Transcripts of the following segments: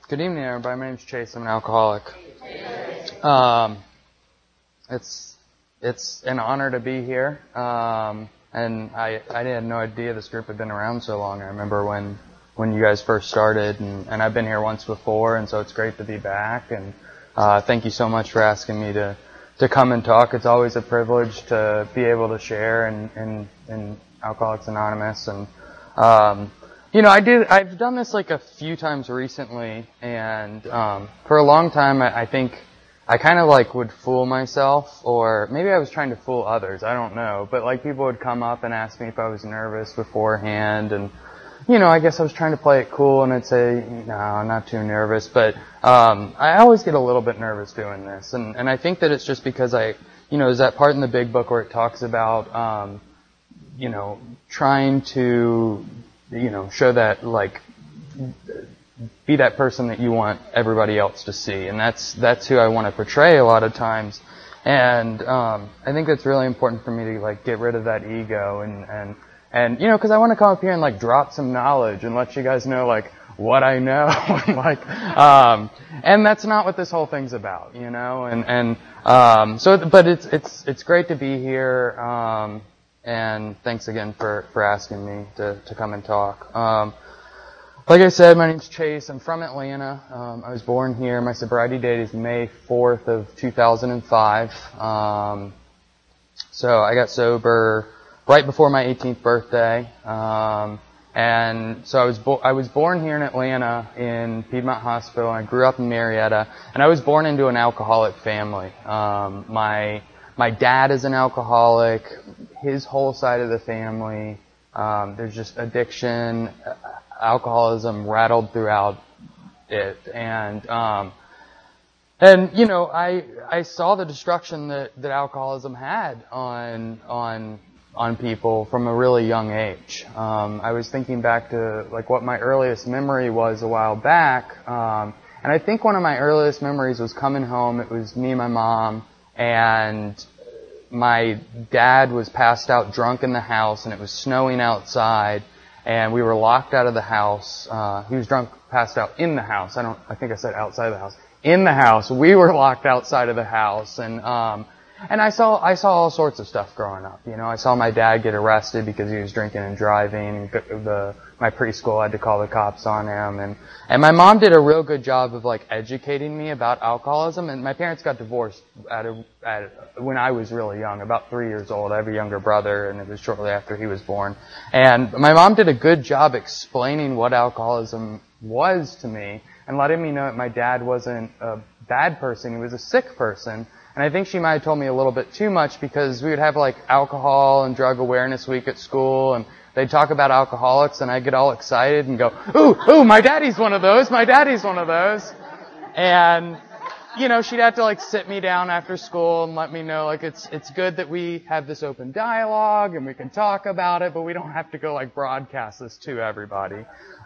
Good evening, everybody. My name's Chase. I'm an alcoholic. It's an honor to be here. And I had no idea this group had been around so long. I remember when you guys first started, and I've been here once before, and so it's great to be back. And thank you so much for asking me to come and talk. It's always a privilege to be able to share in Alcoholics Anonymous. And I've done this like a few times recently, and for a long time I think I kind of like would fool myself, or maybe I was trying to fool others, I don't know, but like people would come up and ask me if I was nervous beforehand, and I guess I was trying to play it cool, and I'd say, no, I'm not too nervous, but I always get a little bit nervous doing this, and I think that it's just because there's that part in the Big Book where it talks about trying to show that, like, be that person that you want everybody else to see. And that's who I want to portray a lot of times. And, I think it's really important for me to, like, get rid of that ego and cause I want to come up here and, like, drop some knowledge and let you guys know, like, what I know. And that's not what this whole thing's about, but it's great to be here. And thanks again for asking me to come and talk. Like I said, my name's Chase. I'm from Atlanta. I was born here. My sobriety date is May 4th of 2005. So I got sober right before my 18th birthday. And so I was born here in Atlanta in Piedmont Hospital. I grew up in Marietta, and I was born into an alcoholic family. My dad is an alcoholic. His whole side of the family, there's just addiction, alcoholism rattled throughout it. And I saw the destruction that alcoholism had on people from a really young age. I was thinking back to, like, what my earliest memory was a while back. And I think one of my earliest memories was coming home. It was me and my mom, and my dad was passed out drunk in the house, and it was snowing outside, and we were locked out of the house. He was drunk, passed out in the house. I think I said outside of the house. In the house. We were locked outside of the house, and I saw all sorts of stuff growing up. I saw my dad get arrested because he was drinking and driving. My preschool had to call the cops on him, and my mom did a real good job of, like, educating me about alcoholism. And my parents got divorced when I was really young, about 3 years old. I have a younger brother, and it was shortly after he was born. And my mom did a good job explaining what alcoholism was to me, and letting me know that my dad wasn't a bad person, he was a sick person. And I think she might have told me a little bit too much, because we would have, like, alcohol and drug awareness week at school, and they'd talk about alcoholics, and I'd get all excited and go, ooh, my daddy's one of those, And, she'd have to, like, sit me down after school and let me know, like, it's good that we have this open dialogue and we can talk about it, but we don't have to go, like, broadcast this to everybody.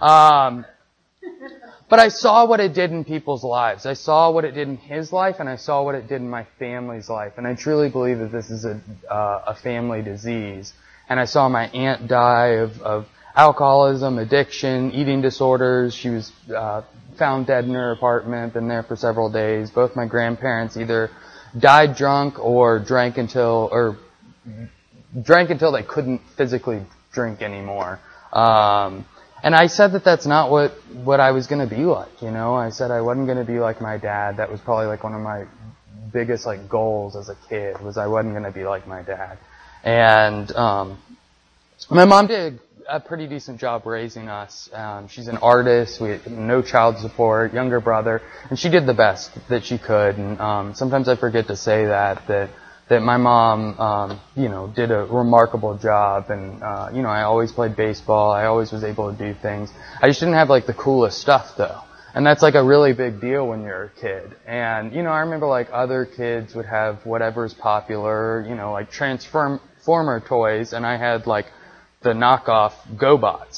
But I saw what it did in people's lives. I saw what it did in his life, and I saw what it did in my family's life. And I truly believe that this is a family disease. And I saw my aunt die of alcoholism, addiction, eating disorders. She was found dead in her apartment, been there for several days. Both my grandparents either died drunk or drank until they couldn't physically drink anymore. And I said that that's not what I was going to be like, I said I wasn't going to be like my dad. That was probably, like, one of my biggest, like, goals as a kid, was I wasn't going to be like my dad. And my mom did a pretty decent job raising us. She's an artist. We had no child support, younger brother, and she did the best that she could. And sometimes I forget to say that my mom, did a remarkable job. And, I always played baseball. I always was able to do things. I just didn't have, like, the coolest stuff, though. And that's, like, a really big deal when you're a kid. And, I remember, like, other kids would have whatever's popular, like Transformer toys, and I had, like, the knockoff GoBots,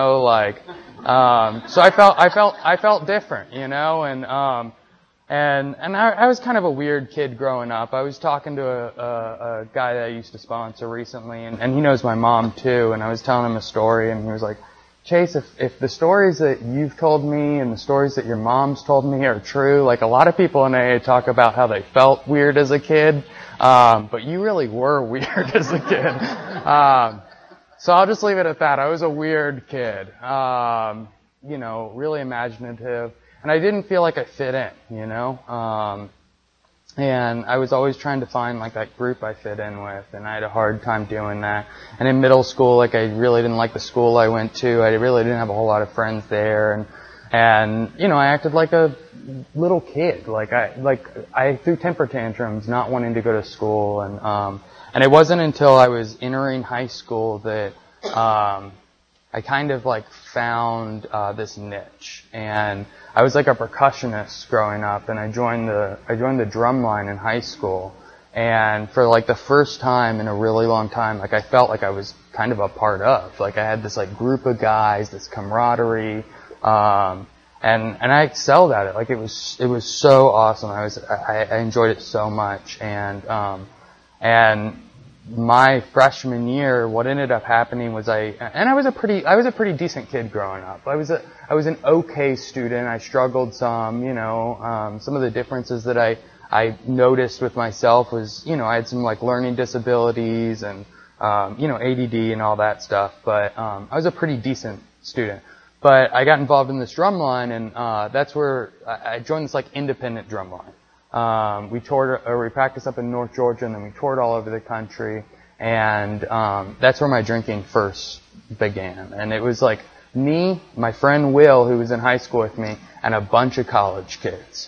so I felt different, and I was kind of a weird kid growing up. I was talking to a guy that I used to sponsor recently, and he knows my mom too, and I was telling him a story, and he was like, Chase, if the stories that you've told me and the stories that your mom's told me are true, like a lot of people in AA talk about how they felt weird as a kid, but you really were weird as a kid. So I'll just leave it at that. I was a weird kid, really imaginative, and I didn't feel like I fit in, and I was always trying to find like that group I fit in with, and I had a hard time doing that. And in middle school, like I really didn't like the school I went to. I really didn't have a whole lot of friends there, and I acted like a little kid. Like I threw temper tantrums, not wanting to go to school, and it wasn't until I was entering high school that I kind of like found this niche. And I was like a percussionist growing up, and I joined the drum line in high school. And for like the first time in a really long time, like I felt like I was kind of a part of. Like I had this like group of guys, this camaraderie, and I excelled at it. Like it was so awesome. I enjoyed it so much. And my freshman year, what ended up happening was I was a pretty decent kid growing up. I was an okay student. I struggled some, some of the differences that I noticed with myself was, I had some like learning disabilities and, ADD and all that stuff, but, I was a pretty decent student. But I got involved in this drum line, and, that's where I joined this like independent drum line. We practiced up in North Georgia, and then we toured all over the country, and that's where my drinking first began. And it was like me, my friend Will, who was in high school with me, and a bunch of college kids.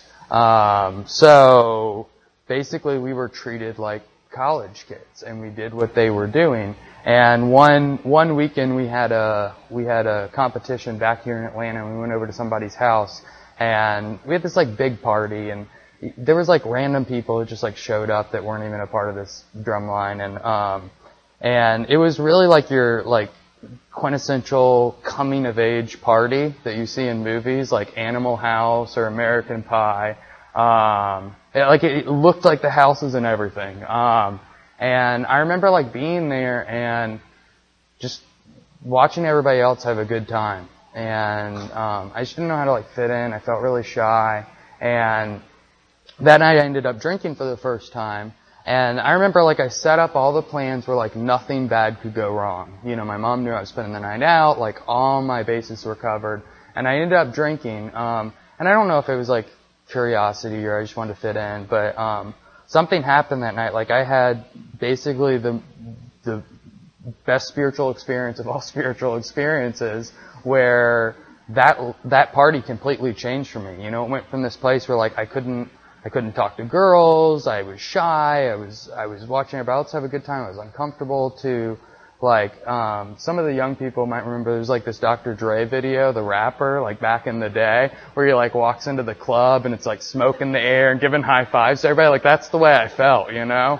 So basically we were treated like college kids, and we did what they were doing. And one weekend we had a competition back here in Atlanta, and we went over to somebody's house, and we had this like big party, and there was like random people who just like showed up that weren't even a part of this drum line, and it was really like your like quintessential coming of age party that you see in movies like Animal House or American Pie. It looked like the houses and everything. And I remember like being there and just watching everybody else have a good time. And I just didn't know how to like fit in. I felt really shy, and that night I ended up drinking for the first time. And I remember like I set up all the plans where like nothing bad could go wrong. My mom knew I was spending the night out, like all my bases were covered. And I ended up drinking. And I don't know if it was like curiosity or I just wanted to fit in, but something happened that night. Like I had basically the best spiritual experience of all spiritual experiences, where that party completely changed for me. It went from this place where like I couldn't talk to girls, I was shy, I was watching everybody else have a good time, I was uncomfortable, to like some of the young people might remember there's like this Dr. Dre video, the rapper, like back in the day, where he like walks into the club and it's like smoke in the air and giving high fives to everybody. Like that's the way I felt,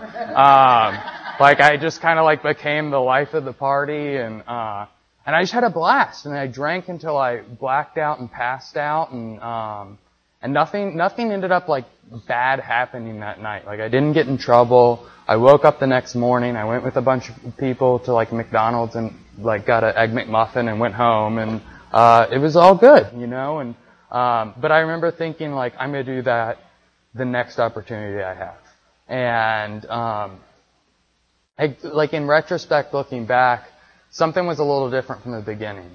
like I just kind of like became the life of the party, and I just had a blast, and I drank until I blacked out and passed out, and nothing ended up like bad happening that night. Like I didn't get in trouble. I woke up the next morning. I went with a bunch of people to like McDonald's and like got an Egg McMuffin and went home, and it was all good, and but I remember thinking like I'm going to do that the next opportunity I have. And like in retrospect, looking back, something was a little different from the beginning,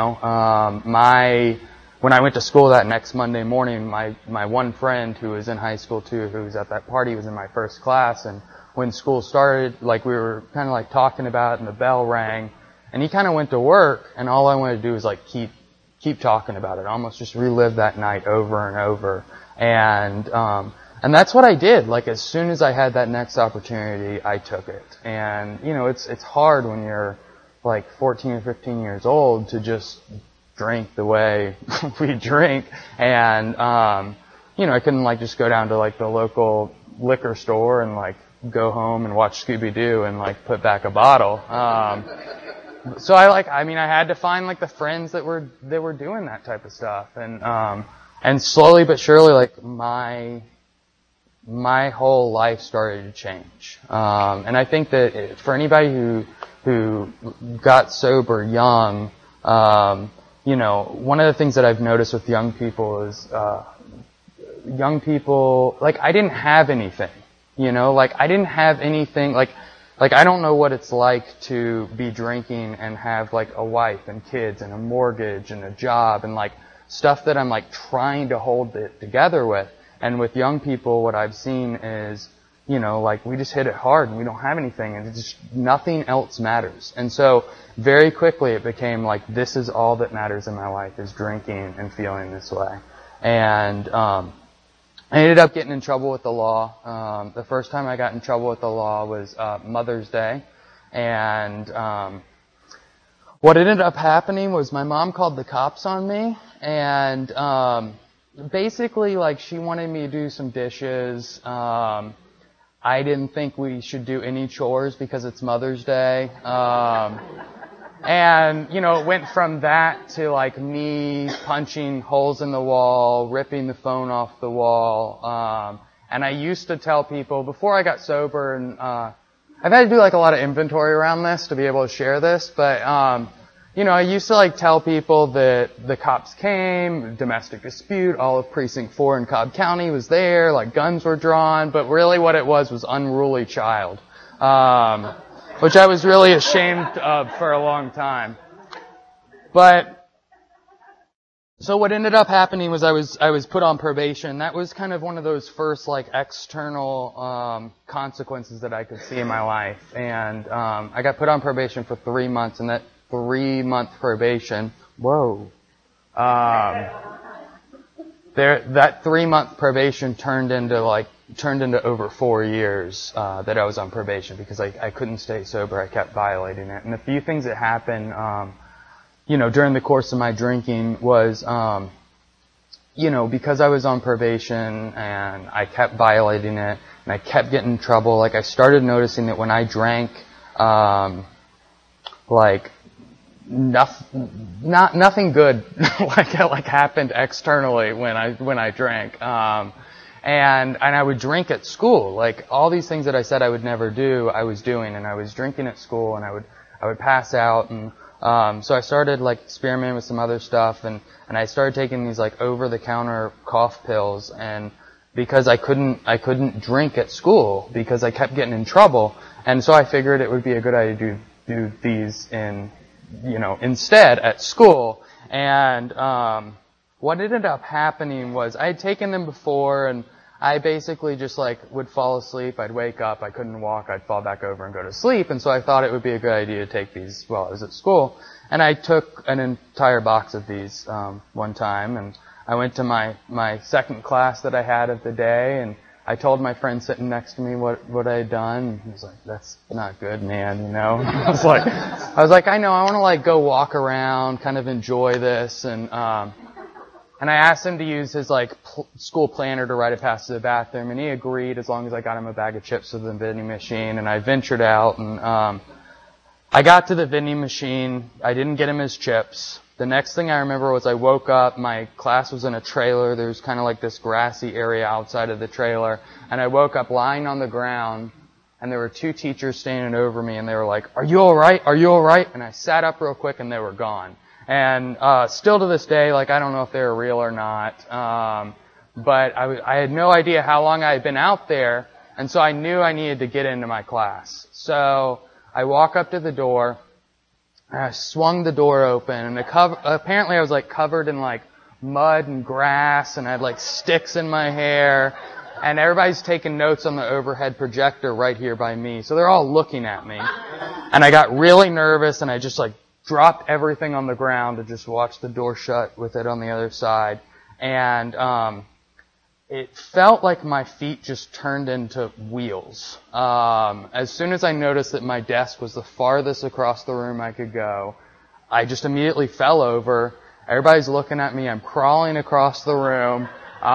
When I went to school that next Monday morning, my one friend who was in high school too, who was at that party, was in my first class. And when school started, like we were kind of like talking about it, and the bell rang, and he kind of went to work, and all I wanted to do was like keep talking about it, almost just relive that night over and over. And that's what I did. Like as soon as I had that next opportunity, I took it. And it's hard when you're like 14 or 15 years old to just drink the way we drink, and I couldn't like just go down to like the local liquor store and like go home and watch Scooby-Doo and like put back a bottle. So I had to find like the friends that were doing that type of stuff, and slowly but surely like my whole life started to change. And I think that for anybody who got sober young, One of the things that I've noticed with young people is, young people, like, I didn't have anything, I didn't have anything, like, I don't know what it's like to be drinking and have, like, a wife and kids and a mortgage and a job and, like, stuff that I'm, like, trying to hold it together with. And with young people, what I've seen is, we just hit it hard and we don't have anything and it's just nothing else matters. And so very quickly it became like, this is all that matters in my life is drinking and feeling this way. And, I ended up getting in trouble with the law. The first time I got in trouble with the law was, Mother's Day. And, what ended up happening was my mom called the cops on me and, basically, like, she wanted me to do some dishes. I didn't think we should do any chores because it's Mother's Day. And, it went from that to, like, me punching holes in the wall, ripping the phone off the wall. And I used to tell people, before I got sober, and I've had to do, like, a lot of inventory around this to be able to share this, but, I used to, like, tell people that the cops came, domestic dispute, all of Precinct 4 in Cobb County was there, like, guns were drawn, but really what it was unruly child, which I was really ashamed of for a long time. But, so what ended up happening was I was put on probation. That was kind of one of those first, like, external, consequences that I could see in my life. And, I got put on probation for 3 months, and that 3-month probation. Whoa. That 3-month probation turned into over 4 years, that I was on probation because I couldn't stay sober. I kept violating it. And a few things that happened, during the course of my drinking was, because I was on probation and I kept violating it and I kept getting in trouble, like, I started noticing that when I drank, nothing good like happened externally when I drank. And I would drink at school. Like, all these things that I said I would never do, I was doing, and I was drinking at school, and I would pass out, and so I started, like, experimenting with some other stuff, and I started taking these, like, over-the-counter cough pills, and because I couldn't drink at school because I kept getting in trouble, and so I figured it would be a good idea to do these instead at school. And what ended up happening was I had taken them before, and I basically just, like, would fall asleep. I'd wake up, I couldn't walk, I'd fall back over and go to sleep. And so I thought it would be a good idea to take these while I was at school. And I took an entire box of these one time, and I went to my second class that I had of the day, and I told my friend sitting next to me what I had done, and he was like, "That's not good, man," I was like, I know, I want to, like, go walk around, kind of enjoy this, and I asked him to use his, like, school planner to write it past to the bathroom, and he agreed as long as I got him a bag of chips to the vending machine, and I ventured out, and I got to the vending machine, I didn't get him his chips. The next thing I remember was I woke up, my class was in a trailer, there was kind of like this grassy area outside of the trailer, and I woke up lying on the ground, and there were 2 teachers standing over me, and they were like, "Are you alright? Are you alright?" And I sat up real quick, and they were gone. And still to this day, like, I don't know if they were real or not, but I had no idea how long I had been out there, and so I knew I needed to get into my class. So I walk up to the door, and I swung the door open, and apparently I was, like, covered in, like, mud and grass, and I had, like, sticks in my hair, and everybody's taking notes on the overhead projector right here by me, so they're all looking at me. And I got really nervous, and I just, like, dropped everything on the ground to just watch the door shut with it on the other side. And it felt like my feet just turned into wheels. As soon as I noticed that my desk was the farthest across the room I could go, I just immediately fell over. Everybody's looking at me. I'm crawling across the room.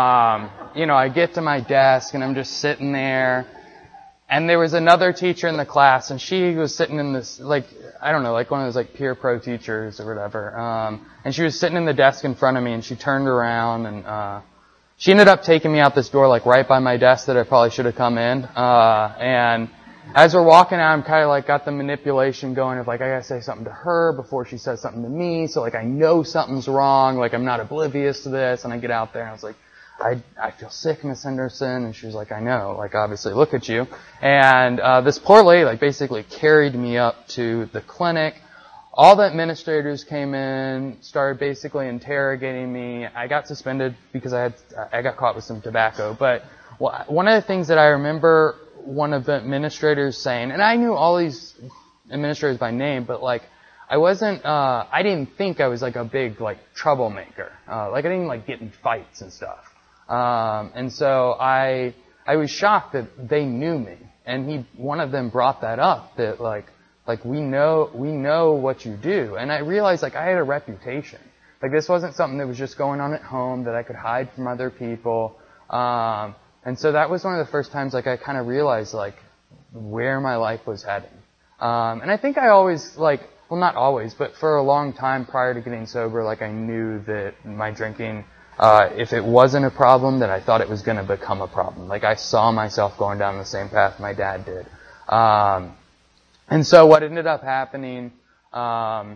I get to my desk, and I'm just sitting there. And there was another teacher in the class, and she was sitting in this, like, I don't know, like one of those, like, peer pro teachers or whatever. And she was sitting in the desk in front of me, and she turned around, and she ended up taking me out this door, like, right by my desk that I probably should have come in. And as we're walking out, I'm kind of like got the manipulation going of like, I gotta say something to her before she says something to me. So like I know something's wrong, like I'm not oblivious to this. And I get out there and I was like, I feel sick, Miss Henderson. And she was like, I know, like obviously look at you. And, this poor lady like basically carried me up to the clinic. All the administrators came in, started basically interrogating me. I got suspended because I got caught with some tobacco. But one of the things that I remember one of the administrators saying, and I knew all these administrators by name, but like, I didn't think I was like a big like troublemaker. Like I didn't like get in fights and stuff. And so I was shocked that they knew me. And one of them brought that up, that like we know what you do. And I realized like I had a reputation. Like this wasn't something that was just going on at home that I could hide from other people. And so that was one of the first times like I kind of realized like where my life was heading. And I think I always like, well not always, but for a long time prior to getting sober, like I knew that my drinking, if it wasn't a problem, that I thought it was going to become a problem. Like I saw myself going down the same path my dad did. And so what ended up happening, I'm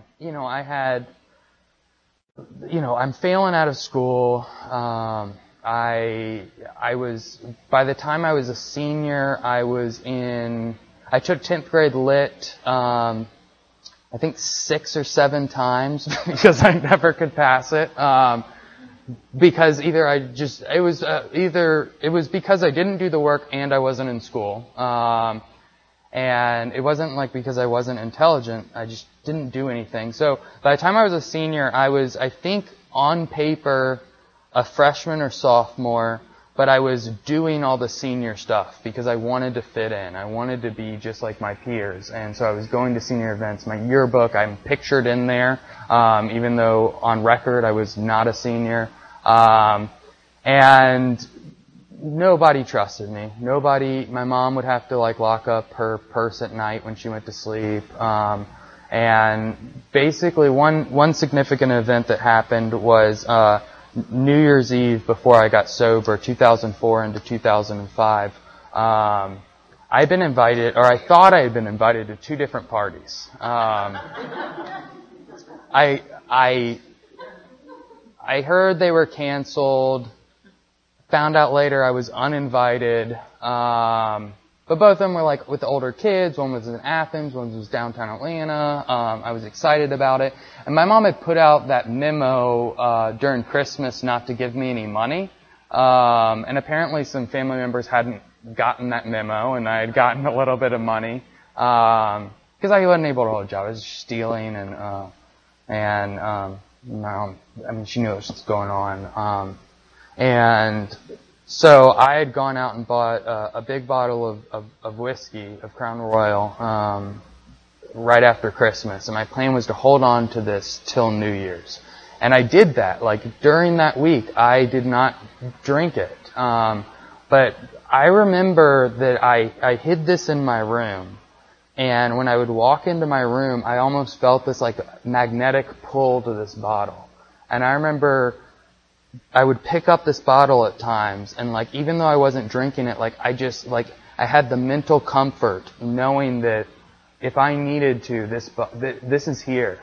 failing out of school. By the time I was a senior, I took 10th grade lit, I think 6 or 7 times because I never could pass it. Because it was because I didn't do the work and I wasn't in school. And it wasn't like because I wasn't intelligent, I just didn't do anything. So by the time I was a senior, I was, I think, on paper, a freshman or sophomore, but I was doing all the senior stuff because I wanted to fit in. I wanted to be just like my peers. And so I was going to senior events. My yearbook, I'm pictured in there, even though on record I was not a senior. And nobody trusted me. My mom would have to like lock up her purse at night when she went to sleep. And basically one significant event that happened was, New Year's Eve before I got sober, 2004 into 2005, I'd been invited, or I thought I had been invited to 2 different parties. I heard they were canceled, found out later I was uninvited, but both of them were like with the older kids. One was in Athens, one was downtown Atlanta. I was excited about it. And my mom had put out that memo during Christmas not to give me any money. And apparently some family members hadn't gotten that memo, and I had gotten a little bit of money. Because I wasn't able to hold a job. I was stealing and mom, I mean, she knew what was going on. And so I had gone out and bought a big bottle of whiskey, of Crown Royal, right after Christmas. And my plan was to hold on to this till New Year's. And I did that. Like, during that week, I did not drink it. But I remember that I hid this in my room. And when I would walk into my room, I almost felt this, like, magnetic pull to this bottle. And I remember I would pick up this bottle at times, and like, even though I wasn't drinking it, like, I had the mental comfort knowing that if I needed to, this is here.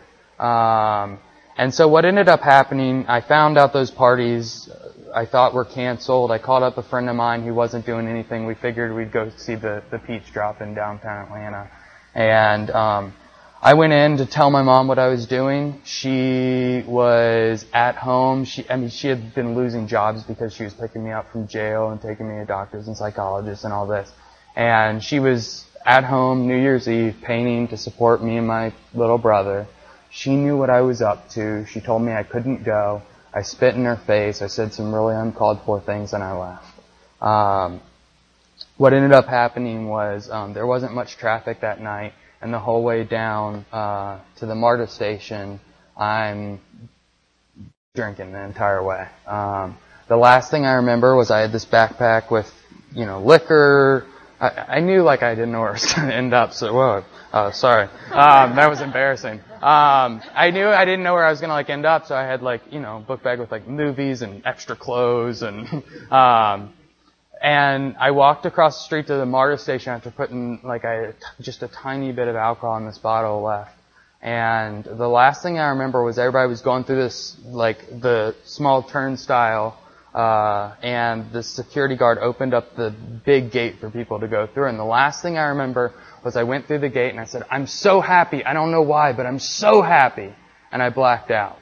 And so what ended up happening, I found out those parties I thought were canceled. I called up a friend of mine who wasn't doing anything. We figured we'd go see the Peach Drop in downtown Atlanta. And, I went in to tell my mom what I was doing. She was at home. She had been losing jobs because she was picking me up from jail and taking me to doctors and psychologists and all this. And she was at home New Year's Eve painting to support me and my little brother. She knew what I was up to. She told me I couldn't go. I spit in her face. I said some really uncalled for things, and I left. What ended up happening was there wasn't much traffic that night. And the whole way down to the MARTA station, I'm drinking the entire way. The last thing I remember was I had this backpack with, liquor. I knew like I didn't know where it was going to end up. So, sorry. That was embarrassing. I knew I didn't know where I was going to like end up. So I had like, book bag with like movies and extra clothes and And I walked across the street to the MARTA station after putting like just a tiny bit of alcohol in this bottle left. And the last thing I remember was everybody was going through this, like, the small turnstile, and the security guard opened up the big gate for people to go through. And the last thing I remember was I went through the gate and I said, "I'm so happy. I don't know why, but I'm so happy." And I blacked out.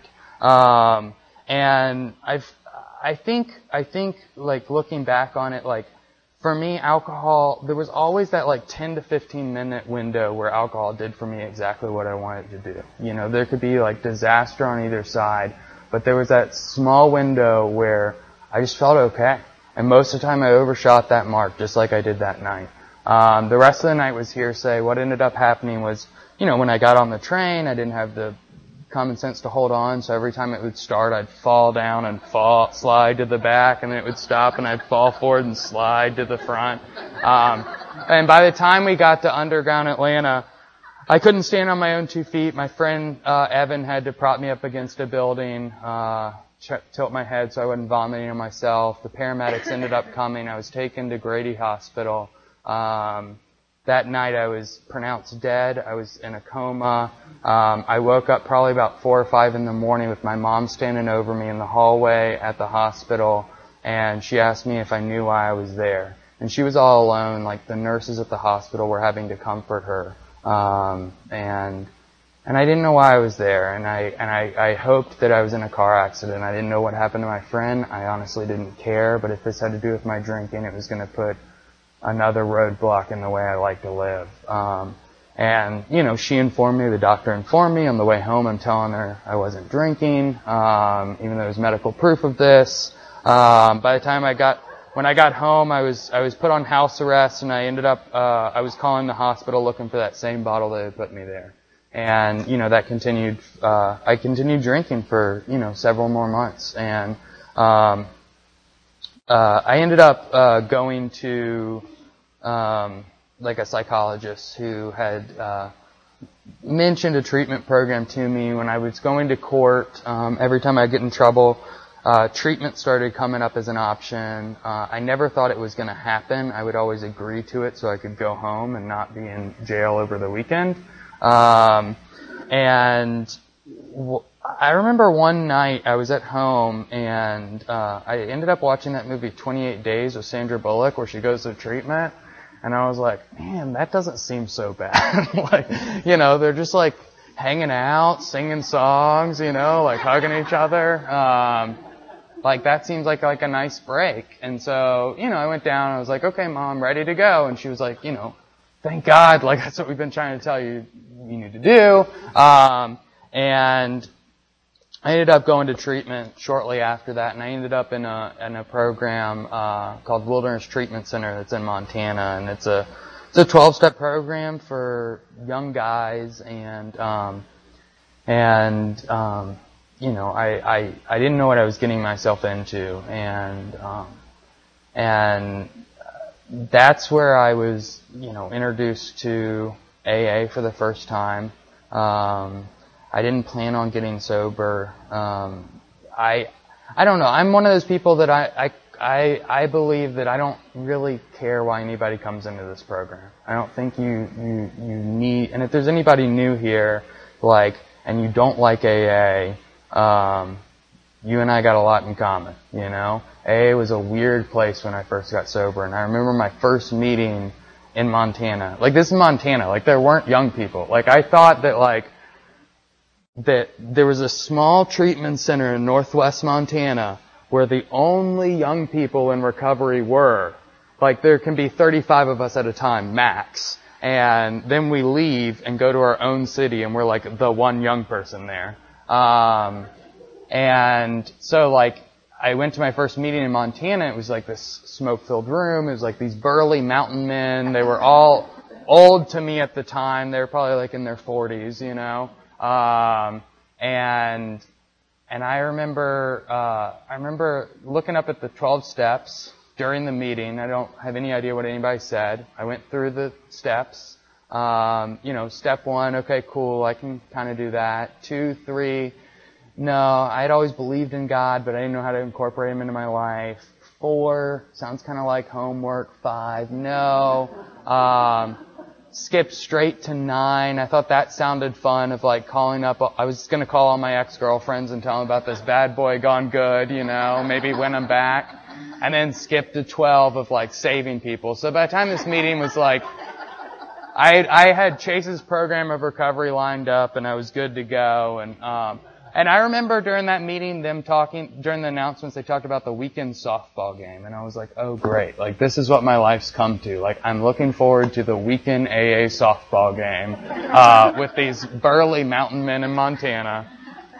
And I think, like, looking back on it, like, for me, alcohol, there was always that, like, 10 to 15 minute window where alcohol did for me exactly what I wanted to do. You know, there could be, like, disaster on either side, but there was that small window where I just felt okay. And most of the time I overshot that mark, just like I did that night. The rest of the night was hearsay. What ended up happening was, you know, when I got on the train, I didn't have the common sense to hold on, so every time it would start, I'd fall down and slide to the back, and then it would stop, and I'd fall forward and slide to the front. And by the time we got to Underground Atlanta, I couldn't stand on my own 2 feet. My friend Evan had to prop me up against a building, tilt my head so I wasn't vomiting on myself. The paramedics ended up coming. I was taken to Grady Hospital. That night I was pronounced dead. I was in a coma. I woke up probably about 4 or 5 in the morning with my mom standing over me in the hallway at the hospital, and she asked me if I knew why I was there. And she was all alone. Like, the nurses at the hospital were having to comfort her. And I didn't know why I was there. And I hoped that I was in a car accident. I didn't know what happened to my friend. I honestly didn't care. But if this had to do with my drinking, it was going to put another roadblock in the way I like to live. And, you know, she informed me, the doctor informed me. On the way home, I'm telling her I wasn't drinking, even though there was medical proof of this. By the time when I got home, I was put on house arrest, and I ended up, I was calling the hospital looking for that same bottle that had put me there. And, you know, that continued, I continued drinking for, you know, several more months. And, I ended up going to like a psychologist who had mentioned a treatment program to me when I was going to court. Every time I get in trouble, treatment started coming up as an option. I never thought it was going to happen. I would always agree to it so I could go home and not be in jail over the weekend. I remember one night I was at home and I ended up watching that movie 28 Days with Sandra Bullock where she goes to treatment, and I was like, man, that doesn't seem so bad. Like, you know, they're just like hanging out, singing songs, you know, like hugging each other. Like, that seems like a nice break. And so, you know, I went down and I was like, okay, Mom, ready to go. And she was like, you know, thank God, like, that's what we've been trying to tell you need to do. And I ended up going to treatment shortly after that, and I ended up in a program called Wilderness Treatment Center that's in Montana, and it's a 12-step program for young guys, and you know, I didn't know what I was getting myself into, and that's where I was, you know, introduced to AA for the first time. I didn't plan on getting sober. I don't know. I'm one of those people that I believe that I don't really care why anybody comes into this program. I don't think you need, and if there's anybody new here, like, and you don't like AA, you and I got a lot in common, you know? AA was a weird place when I first got sober, and I remember my first meeting in Montana. Like, this is Montana. Like, there weren't young people. Like, I thought that, like, that there was a small treatment center in northwest Montana where the only young people in recovery were. Like, there can be 35 of us at a time, max. And then we leave and go to our own city, and we're like the one young person there. And so, like, I went to my first meeting in Montana. It was like this smoke-filled room. It was like these burly mountain men. They were all old to me at the time. They were probably like in their 40s, you know. And I remember looking up at the 12 steps during the meeting. I don't have any idea what anybody said. I went through the steps. You know, step 1, okay, cool, I can kind of do that. 2, 3, no, I'd always believed in God, but I didn't know how to incorporate Him into my life. 4 sounds kind of like homework. 5, no. Skipped straight to 9. I thought that sounded fun, of like calling up. I was going to call all my ex-girlfriends and tell them about this bad boy gone good, maybe win them back. And then skipped to 12 of like saving people. So by the time this meeting was like, I had Chase's program of recovery lined up and I was good to go. And I remember during that meeting, them talking, during the announcements, they talked about the weekend softball game. And I was like, oh great, like this is what my life's come to. Like I'm looking forward to the weekend AA softball game, with these burly mountain men in Montana.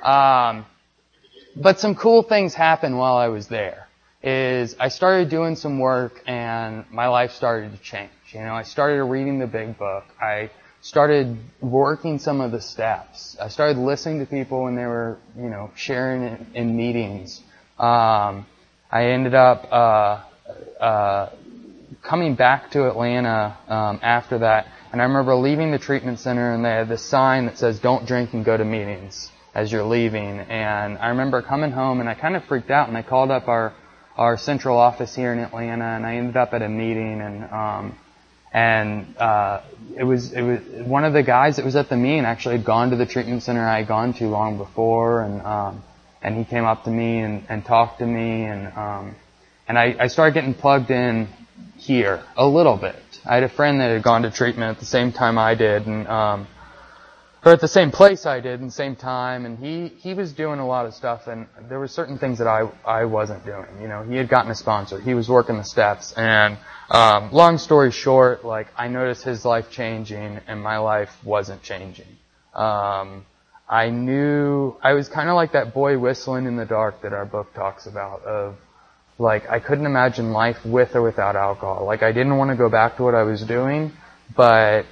But some cool things happened while I was there. I started doing some work and my life started to change. I started reading the big book. I started working some of the steps. I started listening to people when they were, sharing in meetings. I ended up coming back to Atlanta after that, and I remember leaving the treatment center, and they had this sign that says, "Don't drink and go to meetings," as you're leaving. And I remember coming home, and I kind of freaked out, and I called up our central office here in Atlanta, and I ended up at a meeting, and it was one of the guys that was at the meeting actually had gone to the treatment center I had gone to long before, and he came up to me and talked to me, and I started getting plugged in here a little bit. I had a friend that had gone to treatment at the same time I did, or at the same place I did in the same time, and he was doing a lot of stuff, and there were certain things that I wasn't doing. He had gotten a sponsor. He was working the steps, and long story short, like I noticed his life changing and my life wasn't changing. I knew I was kind of like that boy whistling in the dark that our book talks about, of like I couldn't imagine life with or without alcohol. Like I didn't want to go back to what I was doing, but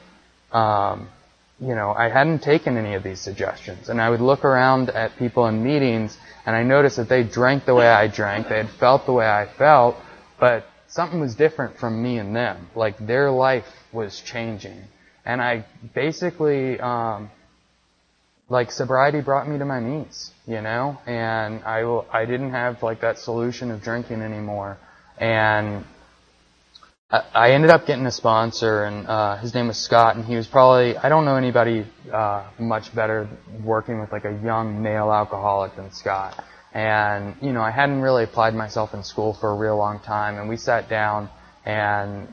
I hadn't taken any of these suggestions. And I would look around at people in meetings, and I noticed that they drank the way I drank, they had felt the way I felt, but something was different from me and them. Like their life was changing. And I basically, sobriety brought me to my knees, and I didn't have like that solution of drinking anymore. And I ended up getting a sponsor, and his name was Scott, and he was probably, I don't know anybody much better working with like a young male alcoholic than Scott. And, I hadn't really applied myself in school for a real long time, and we sat down and,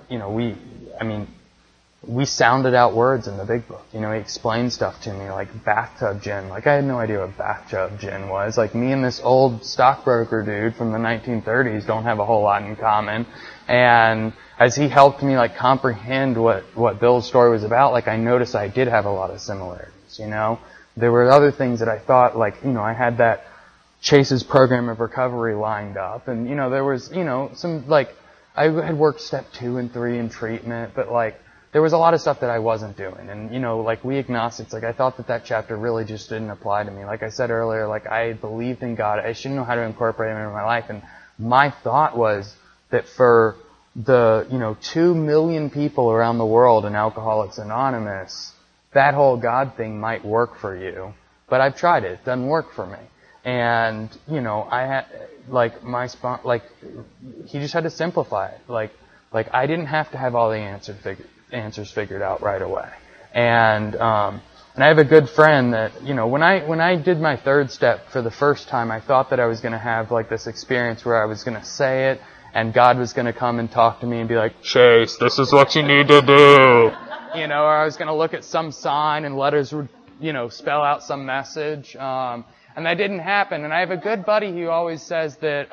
we sounded out words in the big book. He explained stuff to me like bathtub gin. Like I had no idea what bathtub gin was. Like me and this old stockbroker dude from the 1930s don't have a whole lot in common. And as he helped me like comprehend what Bill's story was about, like I noticed I did have a lot of similarities, There were other things that I thought like, I had that Chase's program of recovery lined up, and, there was, some, like, I had worked step 2 and 3 in treatment, but like, there was a lot of stuff that I wasn't doing. And, like we agnostics, like I thought that chapter really just didn't apply to me. Like I said earlier, like I believed in God. I should know how to incorporate Him into my life. And my thought was that for the, 2 million people around the world in Alcoholics Anonymous, that whole God thing might work for you. But I've tried it. It doesn't work for me. And, I had, like, he just had to simplify it. Like I didn't have to have all the answers figured out right away. And I have a good friend that, when I did my 3rd step for the first time, I thought that I was going to have like this experience where I was going to say it and God was going to come and talk to me and be like, Chase, this is what you need to do. Or I was going to look at some sign and letters would, spell out some message. And that didn't happen. And I have a good buddy who always says that,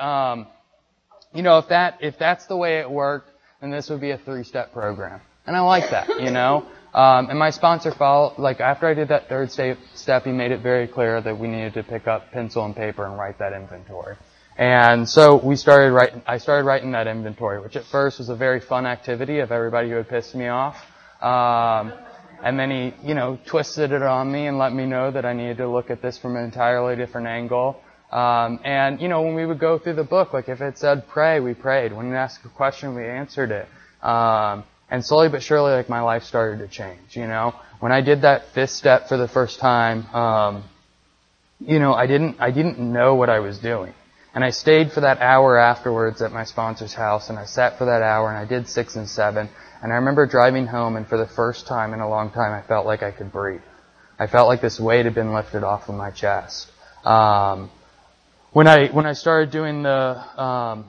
if that's the way it worked, then this would be a 3-step program. And I like that, And my sponsor followed, like after I did that 3rd step, he made it very clear that we needed to pick up pencil and paper and write that inventory. And so I started writing that inventory, which at first was a very fun activity of everybody who had pissed me off. And then he, twisted it on me and let me know that I needed to look at this from an entirely different angle. And, when we would go through the book, like if it said pray, we prayed. When it asked a question, we answered it. And slowly but surely, like my life started to change, When I did that 5th step for the first time, I didn't know what I was doing. And I stayed for that hour afterwards at my sponsor's house, and I sat for that hour, and I did 6 and 7. And I remember driving home, and for the first time in a long time, I felt like I could breathe. I felt like this weight had been lifted off of my chest. When I started doing the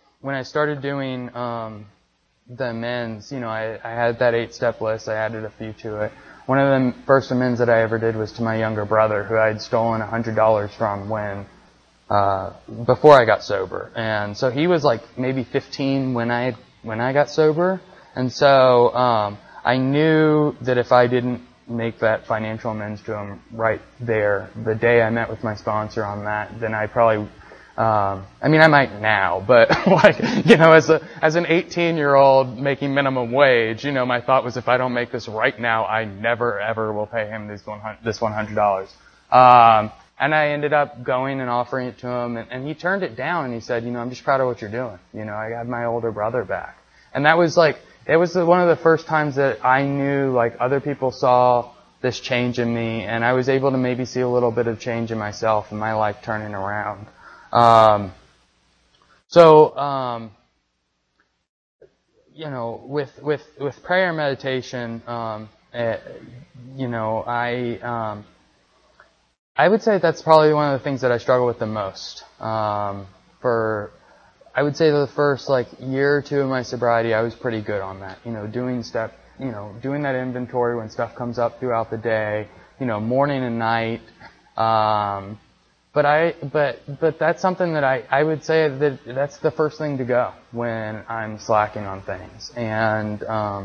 amends, I had that 8-step list. I added a few to it. One of the first amends that I ever did was to my younger brother, who I had stolen $100 from before I got sober. And so he was like maybe 15 when I got sober. And so, I knew that if I didn't make that financial amends to him right there, the day I met with my sponsor on that, then I probably, I might now, but as an 18-year-old making minimum wage, my thought was if I don't make this right now, I never ever will pay him this $100. And I ended up going and offering it to him, and he turned it down, and he said, I'm just proud of what you're doing. I got my older brother back. And that was it was one of the first times that I knew, other people saw this change in me, and I was able to maybe see a little bit of change in myself and my life turning around. With prayer and meditation, I would say that's probably one of the things that I struggle with the most. I would say the first year or two of my sobriety, I was pretty good on that. Doing that inventory when stuff comes up throughout the day, morning and night. But that's something that I would say that's the first thing to go when I'm slacking on things. And,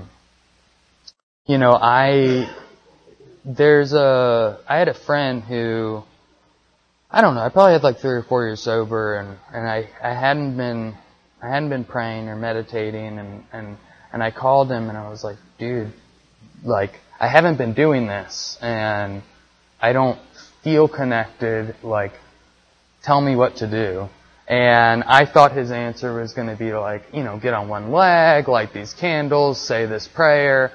I had a friend who, I don't know, I probably had 3 or 4 years sober, and I hadn't been praying or meditating, and I called him and I was like, dude, I haven't been doing this, and I don't feel connected, tell me what to do. And I thought his answer was going to be get on one leg, light these candles, say this prayer,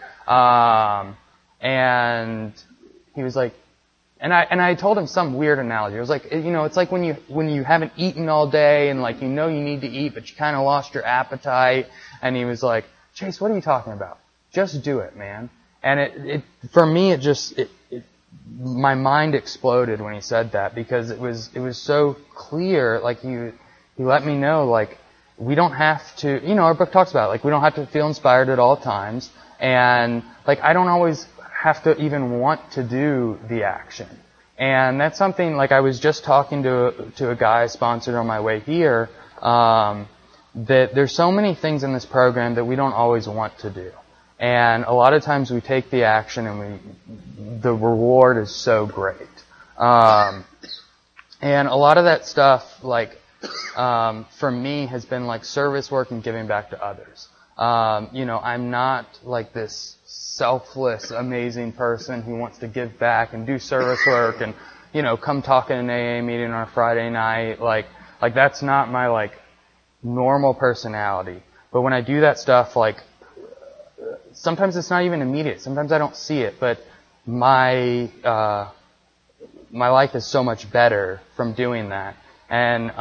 and he was like, and I told him some weird analogy. It was it's like when you haven't eaten all day and you need to eat, but you kind of lost your appetite. And he was like, Chase, what are you talking about? Just do it, man. And for me, my mind exploded when he said that, because it was so clear. He let me know, we don't have to, our book talks about, we don't have to feel inspired at all times. And, I don't always have to even want to do the action. And that's something, I was just talking to a guy sponsored on my way here, that there's so many things in this program that we don't always want to do. And a lot of times we take the action and the reward is so great. And a lot of that stuff, for me has been service work and giving back to others. I'm not this selfless, amazing person who wants to give back and do service work and, come talk in an AA meeting on a Friday night. That's not my, normal personality. But when I do that stuff, sometimes it's not even immediate. Sometimes I don't see it, but my life is so much better from doing that. And,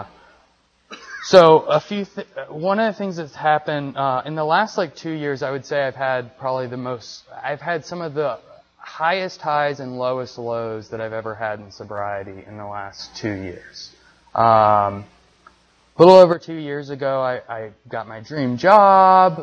so one of the things that's happened, in the last 2 years, I would say I've had some of the highest highs and lowest lows that I've ever had in sobriety in the last 2 years. A little over 2 years ago, I got my dream job.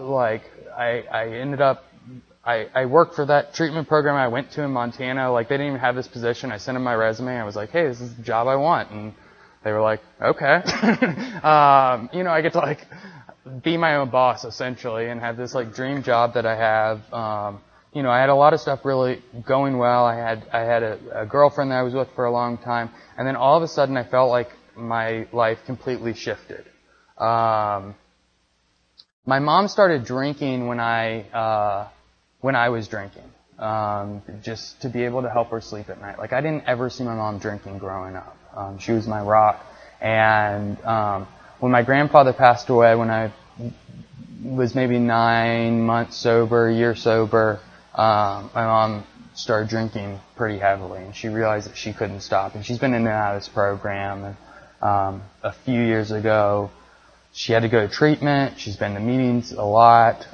I worked for that treatment program I went to in Montana. They didn't even have this position. I sent them my resume. I was like, hey, this is the job I want. And they were like, okay. I get to be my own boss essentially and have this dream job that I have. I had a lot of stuff really going well. I had a girlfriend that I was with for a long time, and then all of a sudden I felt like my life completely shifted. My mom started drinking when I was drinking, just to be able to help her sleep at night. I didn't ever see my mom drinking growing up. She was my rock. And when my grandfather passed away, when I was maybe 9 months sober, a year sober, my mom started drinking pretty heavily, and she realized that she couldn't stop. And she's been in and out of this program, A few years ago, she had to go to treatment. She's been to meetings a lot.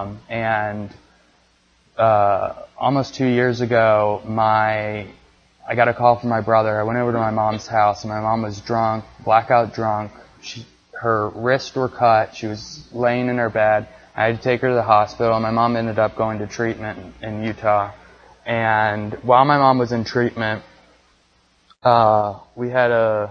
Almost 2 years ago, I got a call from my brother. I went over to my mom's house, and my mom was drunk, blackout drunk. Her wrists were cut. She was laying in her bed. I had to take her to the hospital. My mom ended up going to treatment in Utah. And while my mom was in treatment, we had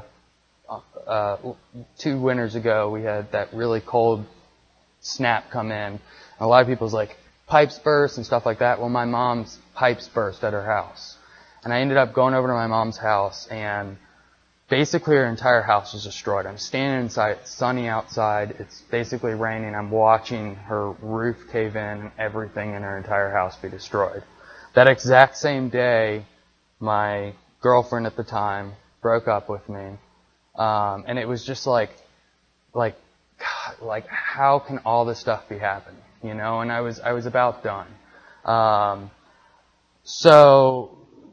2 winters ago, we had that really cold snap come in. And a lot of people's pipes burst and stuff like that. Well, my mom's pipes burst at her house. And I ended up going over to my mom's house, and basically her entire house was destroyed. I'm standing inside, it's sunny outside, it's basically raining, I'm watching her roof cave in and everything in her entire house be destroyed. That exact same day, my girlfriend at the time broke up with me. And it was just God, how can all this stuff be happening? And I was about done. So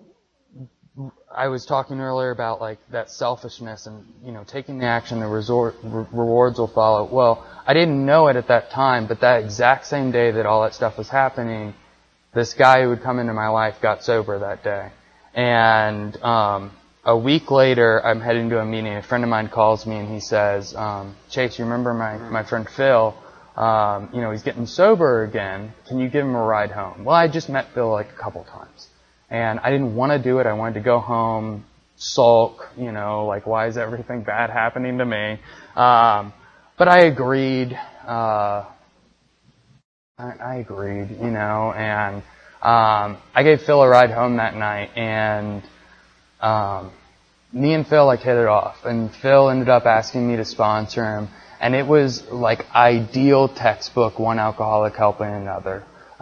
I was talking earlier about that selfishness and, taking the action, the rewards will follow. Well, I didn't know it at that time, but that exact same day that all that stuff was happening, this guy who would come into my life got sober that day. And, a week later, I'm heading to a meeting. A friend of mine calls me and he says, Chase, you remember my friend Phil? He's getting sober again. Can you give him a ride home? Well, I just met Phil a couple times. And I didn't want to do it. I wanted to go home, sulk, why is everything bad happening to me? But I agreed. I agreed, and I gave Phil a ride home that night, and me and Phil hit it off. And Phil ended up asking me to sponsor him, and it was ideal textbook, one alcoholic helping another.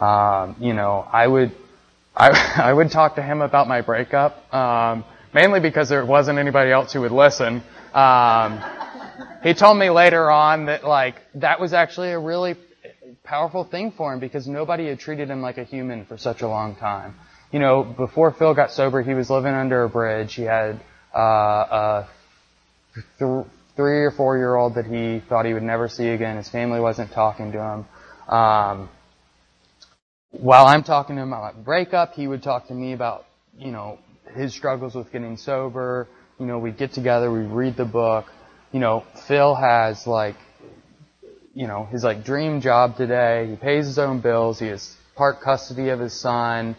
I would talk to him about my breakup, mainly because there wasn't anybody else who would listen. He told me later on that that was actually a really powerful thing for him because nobody had treated him like a human for such a long time. Before Phil got sober, he was living under a bridge. He had a 3 or 4 year old that he thought he would never see again. His family wasn't talking to him. While I'm talking to him about my breakup, he would talk to me about, his struggles with getting sober. We'd get together, we'd read the book. Phil has his dream job today. He pays his own bills. He has part custody of his son.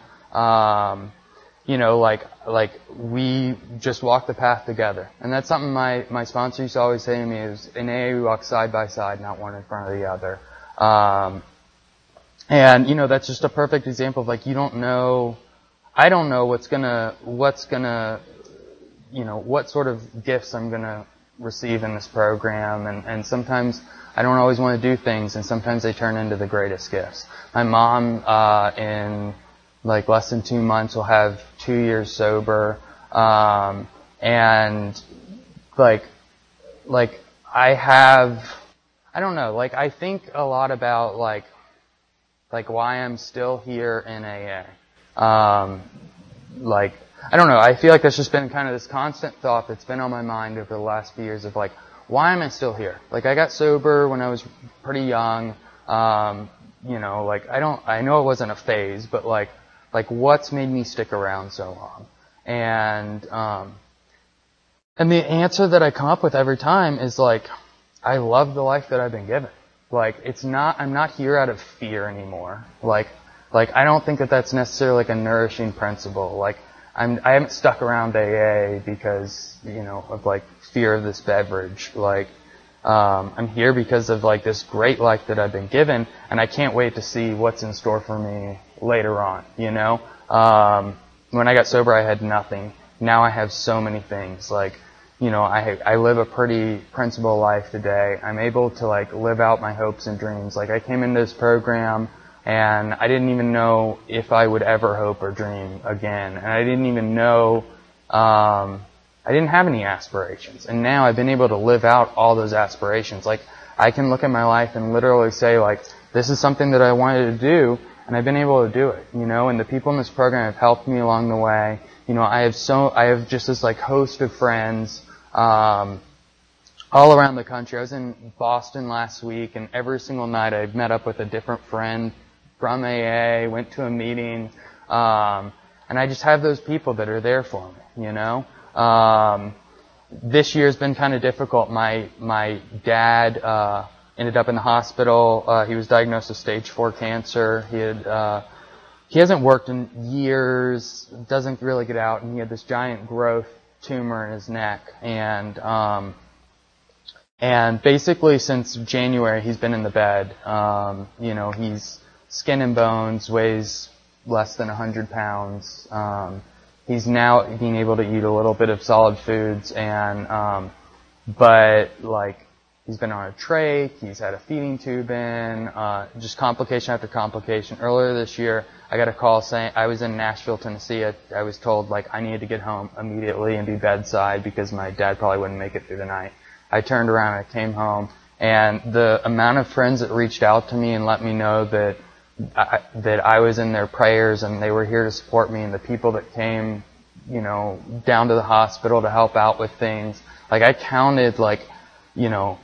We just walk the path together. And that's something my sponsor used to always say to me is, in AA we walk side by side, not one in front of the other. And, that's just a perfect example of I don't know what sort of gifts I'm gonna receive in this program, and sometimes I don't always want to do things, and sometimes they turn into the greatest gifts. My mom, in less than 2 months will have 2 years sober, and I don't know, I think a lot about why I'm still here in AA. I don't know, I feel that's just been kind of this constant thought that's been on my mind over the last few years of why am I still here? I got sober when I was pretty young. I know it wasn't a phase, but what's made me stick around so long? And the answer that I come up with every time is I love the life that I've been given. I'm not here out of fear anymore. I don't think that that's necessarily a nourishing principle. I haven't stuck around AA because, of fear of this beverage. I'm here because of this great life that I've been given, and I can't wait to see what's in store for me later on, When I got sober, I had nothing. Now I have so many things. I live a pretty principled life today. I'm able to live out my hopes and dreams. I came into this program and I didn't even know if I would ever hope or dream again. And I didn't even know, I didn't have any aspirations. And now I've been able to live out all those aspirations. I can look at my life and literally say this is something that I wanted to do, and I've been able to do it, and the people in this program have helped me along the way. I have just this host of friends, all around the country. I was in Boston last week, and every single night I met up with a different friend from AA, went to a meeting, and I just have those people that are there for me, you know. This year's been kind of difficult. My dad ended up in the hospital. He was diagnosed with stage 4 cancer. He hasn't worked in years, doesn't really get out, and he had this giant growth tumor in his neck. And basically since January, he's been in the bed. You know, he's skin and bones, weighs less than 100 pounds. He's now being able to eat a little bit of solid foods, and but like he's been on a trach, he's had a feeding tube in, just complication after complication. Earlier this year, I got a call saying I was in Nashville, Tennessee. I was told like I needed to get home immediately and be bedside because my dad probably wouldn't make it through the night. I turned around and I came home, and the amount of friends that reached out to me and let me know that I was in their prayers and they were here to support me, and the people that came, you know, down to the hospital to help out with things. Like I counted like, you know,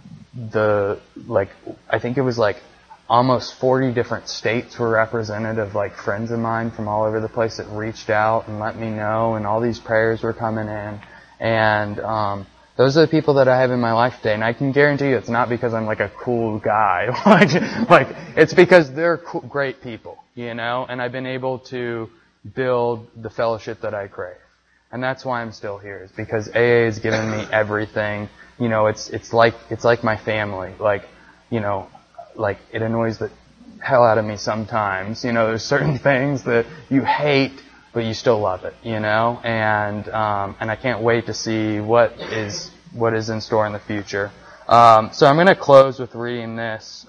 I think it was like almost 40 different states were represented of like friends of mine from all over the place that reached out and let me know, and all these prayers were coming in. And, those are the people that I have in my life today, and I can guarantee you it's not because I'm like a cool guy. like it's because they're great people, you know, and I've been able to build the fellowship that I crave. And that's why I'm still here, is because AA has given me everything. You know, it's like my family. Like, you know, like it annoys the hell out of me sometimes. You know, there's certain things that you hate, but you still love it, you know, and I can't wait to see what is in store in the future. So I'm going to close with reading this,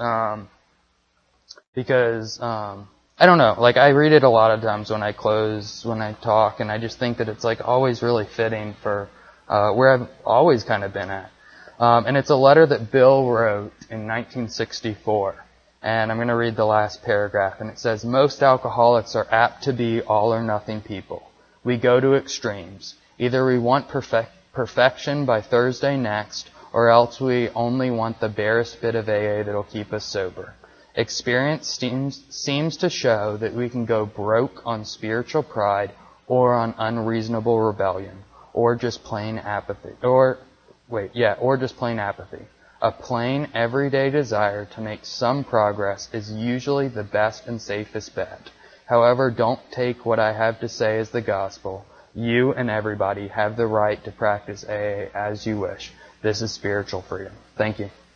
because, I don't know, like I read it a lot of times when I talk, and I just think that it's like always really fitting for, where I've always kind of been at. And it's a letter that Bill wrote in 1964. And I'm going to read the last paragraph, and it says, "Most alcoholics are apt to be all or nothing people. We go to extremes. Either we want perfection by Thursday next, or else we only want the barest bit of AA that'll keep us sober. Experience seems to show that we can go broke on spiritual pride, or on unreasonable rebellion, or just plain apathy. Or just plain apathy. A plain, everyday desire to make some progress is usually the best and safest bet. However, don't take what I have to say as the gospel. You and everybody have the right to practice AA as you wish. This is spiritual freedom." Thank you.